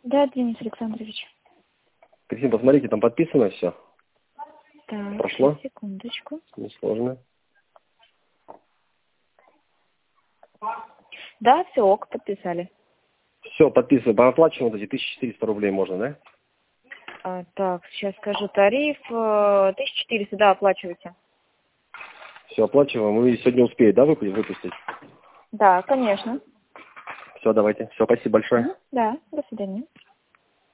Да, Денис Александрович. Кристина, посмотрите, там подписано все. Так, Прошло? секундочку. Несложно. Да, все, ок, подписали. Все, подписываю. По оплачиваем вот эти 1400 рублей можно, да? Так, сейчас скажу тариф. 1400, да, оплачивайте. Все, оплачиваем. Вы сегодня успеете, да, выпустить? Да, конечно. Все, давайте. Все, спасибо большое. Да, до свидания.